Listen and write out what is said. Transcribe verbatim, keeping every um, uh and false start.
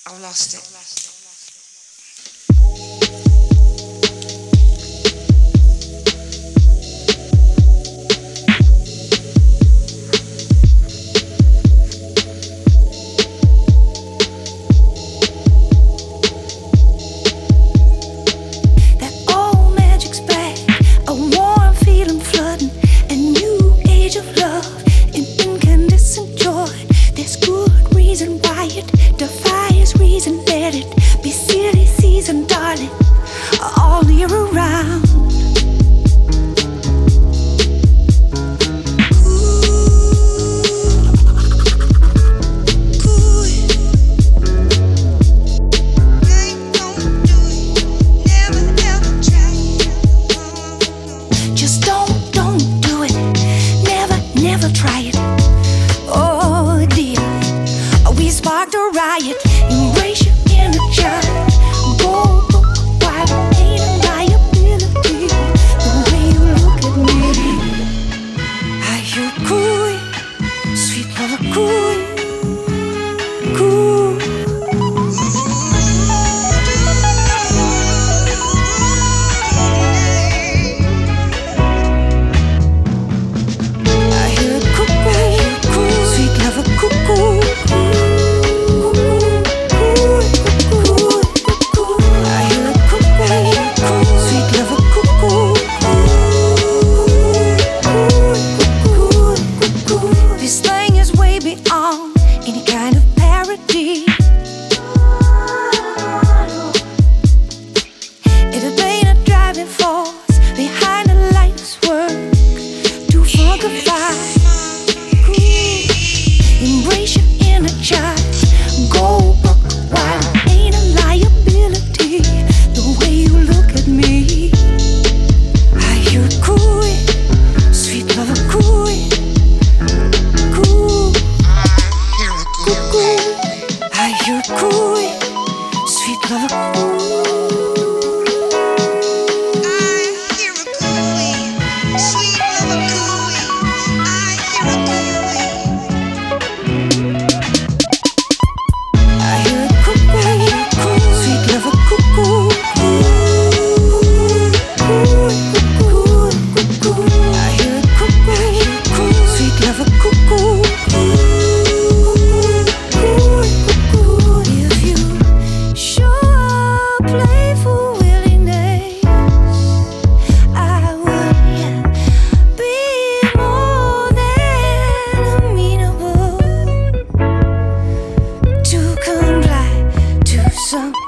I've lost it. Defies reason, let it be silly season, darling, all year around. Just don't, don't do it. Never, never try it. Oh dear, we sparked a riot. Embrace your inner child. Go book wild, ain't a liability. The way you look at me, I hear cooing, sweet lover cooing, coo. I hear cuckoo, sweet lover cuckoo. This thing is way beyond any kind of parody. It'll be a driving force behind the life's work to funkify. Embrace your inner child. Go buck wild, ain't a liability. The way you look at me, I hear cooing, sweet lover cooing. I hear cooing, sweet lover cooing. I hear a cooing, sweet lover cooing. I hear a cooing. I hear a cuckoo, sweet lover cuckoo. I hear a cuckoo, sweet lover cuckoo. If you show up playful willingness, I would be more than amenable to comply to some